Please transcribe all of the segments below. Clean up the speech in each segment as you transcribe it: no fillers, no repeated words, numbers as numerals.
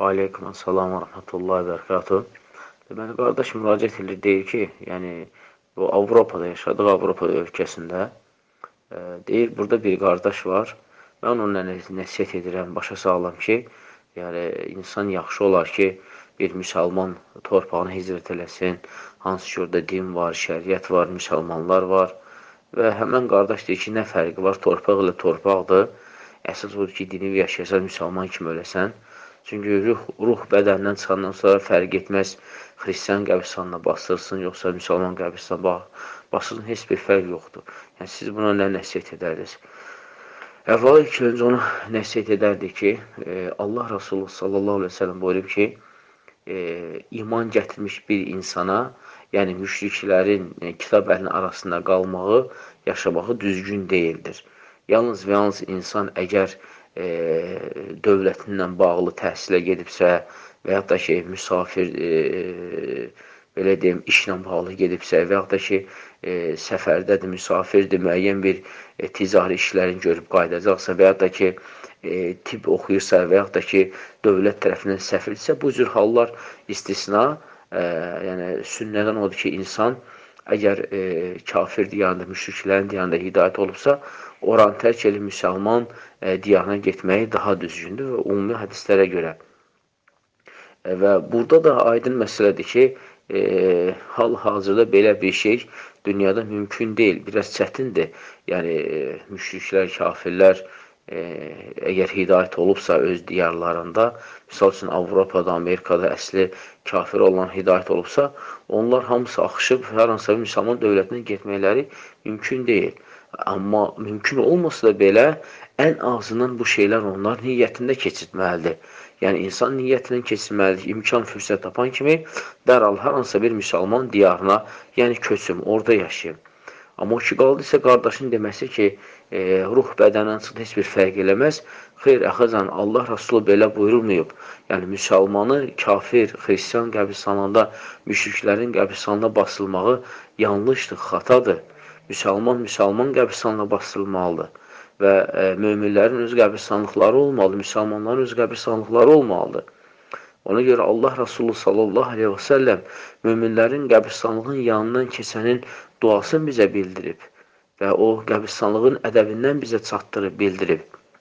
Aleyküm salam və rəhmətullahi və bərəkatuhu. Deməli, qardaş müraciət edir, deyir ki, yəni, bu Avropada yaşadığı Avropa ölkəsində deyir, burada bir qardaş var. Mən onunla nəsiyyət edirəm, başa sağlam ki, yəni, insan yaxşı olar ki, bir müsəlman torpağına hicrət eləsin, hansı ki, orada din var, şəriət var, müsəlmanlar var və həmən qardaş deyir ki, nə fərqi var, torpaq ilə torpaqdır. Əsas odur ki, dini yaşayasan, müsəlman kimi öləsən. Çünki ruh bədəndən çıxandan sonra fərq etməz, xristiyan qəbristanına bastırsın, yoxsa müsəlman qəbristanına bastırsın, heç bir fərq yoxdur. Yəni, siz buna nə nəsiyyət edərdiniz? Əvvəla ilk öncə ona nəsiyyət edərdi ki, Allah Rasulü sallallahu aleyhi ve sellem buyurub ki, iman gətirmiş bir insana, yəni müşriklərin kitab əhlinin arasında qalmağı, yaşamağı düzgün deyildir. Yalnız və yalnız insan əgər dövlətinlə bağlı təhsilə gedibsə və yaxud da ki, müsafir, belə deyim, işlə bağlı gedibsə və yaxud da ki, səfərdədir, müsafirdir, müəyyən bir ticari işlərini görüb qaydacaqsa və yaxud da ki, tibb oxuyursa və yaxud da ki, dövlət tərəfindən səfirdirsə, bu cür hallar istisna, yəni sünnədən odur ki, insan əgər kafir diyarında, müşriklərin diyarında hidayət olubsa, oranı tərk edib müsəlman diyarına getməyi daha düzgündür və ümumi hədislərə görə. Və burada da aydın məsələdir ki, hal-hazırda belə bir şey dünyada mümkün deyil, biraz çətindir. Yəni, müşriklər, kafirlər əgər hidayət olubsa öz diyarlarında, misal üçün Avropada, Amerikada əsli kafir olan hidayət olubsa, onlar hamısı axışıb hər hansısa bir müsəlman dövlətinə getməkləri mümkün deyil. Amma mümkün olmasa da belə, ən azından bu şeylər onlar niyyətində keçirtməlidir. Yəni, insan niyyətindən keçirməlidir. İmkan, fürsət tapan kimi dərhal hər hansısa bir müsəlman diyarına, yəni köçüm, orada yaşayım. Amma o ki, qaldısa qardaşın deməsi ki, ruh bədəndən çıxdı, heç bir fərq eləməz. Xeyr, əxəzən, Allah Rasulü belə buyurulmayıb. Yəni, müsəlmanı kafir, xristiyan qəbristanlığında, müşriklərin qəbristanlığında basılmağı yanlışdır, xatadır. Müsəlman qəbristanlığına basılmalıdır və möminlərin öz qəbristanlıqları olmalıdır, müsəlmanların öz qəbristanlıqları olmalıdır. Ona görə Allah Rasulü sallallahu aleyhi və səlləm möminlərin qəbristanlığın yanından keçənin duasını bizə bildirib və o qəbristanlığın ədəbindən bizə çatdırıb, bildirib.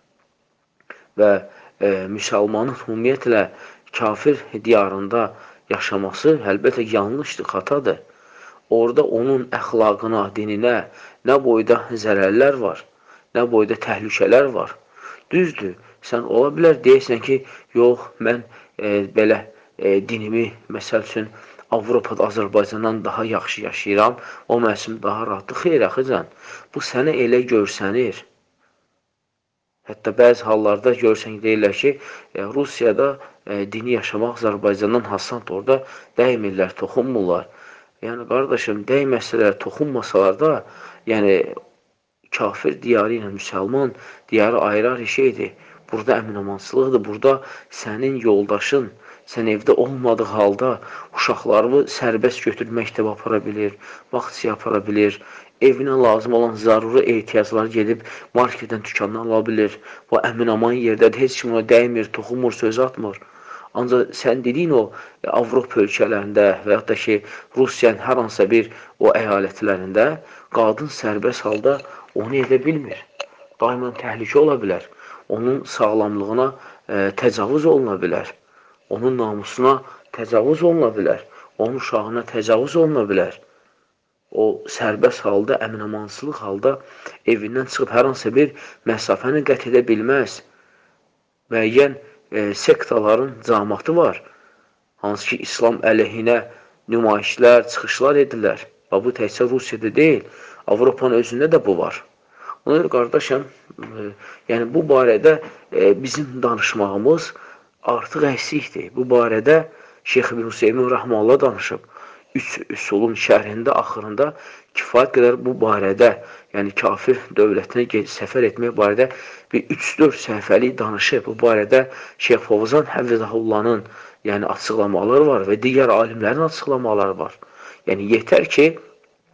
Və müsəlmanın ümumiyyətlə kafir diyarında yaşaması əlbəttə yanlışdır, xatadır. Orada onun əxlaqına, dininə nə boyda zərərlər var, nə boyda təhlükələr var. Düzdür, sən ola bilər deyəsən ki, yox, mən belə dinimi, məsəl üçün, Avropada, Azərbaycandan daha yaxşı yaşayıram, o mənim daha rahatdır. Xeyr, əxizən, bu sənə elə görsənir. Hətta bəzi hallarda görsən deyirlər ki, Rusiyada dini yaşamaq Azərbaycandan hasandır, orada dəymirlər, toxunmurlar. Yəni, qardaşım, dəyməsələr, toxunmasalar da, yəni, kafir diyarı ilə müsəlman diyarı ayrı şeydir. Burada əmin-amansılıqdır, burada sənin yoldaşın, sən evdə olmadığı halda uşaqlarını sərbəst götürüb məktəbə apara bilir, vaxtçıya apara bilir, evinə lazım olan zaruri ehtiyacları gedib marketdən, dükandan ala bilir. Bu əmin-aman yerdədir, heç kim ona dəymir, toxunmur, söz atmır. Ancaq sən dediyin o Avropa ölkələrində və yaxud da ki, Rusiyanın hər hansısa bir o əyalətlərində qadın sərbəst halda onu edə bilmir. Daimən təhlükə ola bilər. Onun sağlamlığına təcavüz oluna bilər. Onun namusuna təcavüz oluna bilər. Onun uşağına təcavüz oluna bilər. O sərbəst halda, əmin-amansılıq halda evindən çıxıb hər hansısa bir məsafəni qət edə bilməz. Müəyyən sektaların cəmaatı var. Hansı ki, İslam əleyhinə nümayişlər, çıxışlar edirlər. Bu təkcə Rusiyada deyil, Avropanın özündə də bu var. Ona görə, qardaşım, yəni bu barədə bizim danışmağımız artıq əksikdir. Bu barədə Şeyx İbn Hüseymin Rəhmallah danışıb. 3 üsulun şərhində, axırında kifayət qədər bu barədə, yəni kafir dövlətinə səfər etmək barədə bir 3-4 səhifəlik danışıb. Bu barədə Şeyx Fovzan Həfizəhullahın yəni açıqlamaları var və digər alimlərin açıqlamaları var. Yəni yetər ki,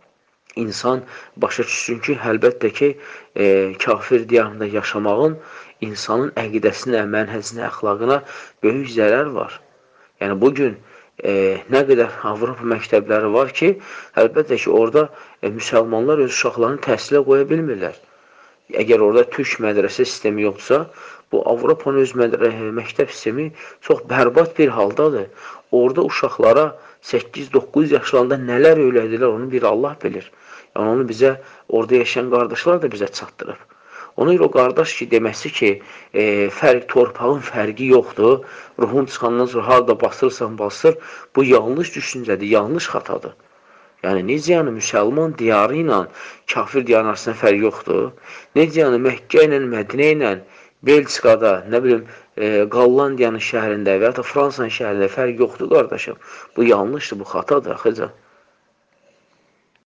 insan başa düşsün ki, əlbəttə ki, kafir diyarında yaşamağın insanın əqidəsinə, mənhəcinə, əxlaqına böyük zərər var. Yəni, bugün nə qədər Avropa məktəbləri var ki, əlbəttə ki, orada müsəlmanlar öz uşaqlarını təhsilə qoya bilmirlər. Əgər orada türk mədrəsə sistemi yoxdursa, bu Avropanın öz məktəb sistemi çox bərbad bir haldadır. Orada uşaqlara 8-9 yaşlarında nələr öyrədilər, onu bir Allah bilir. Yəni, onu bizə, orada yaşayan qardaşlar da bizə çatdırıb. Ona görə o qardaş ki, deməsi ki, torpağın fərqi yoxdur, ruhun çıxandan sonra harada basırsan, basır, bu yanlış düşüncədir, yanlış xatadır. Yəni, necə yəni müsəlman diyarı ilə kafir diyarın arasında fərq yoxdur? Necə yəni Məkkə ilə, Mədinə ilə, Belçikada, nə bilim, Qallandiyanın şəhərində və ya da Fransanın şəhərində fərq yoxdur, qardaşım. Bu yanlışdır, bu xatadır, axıca.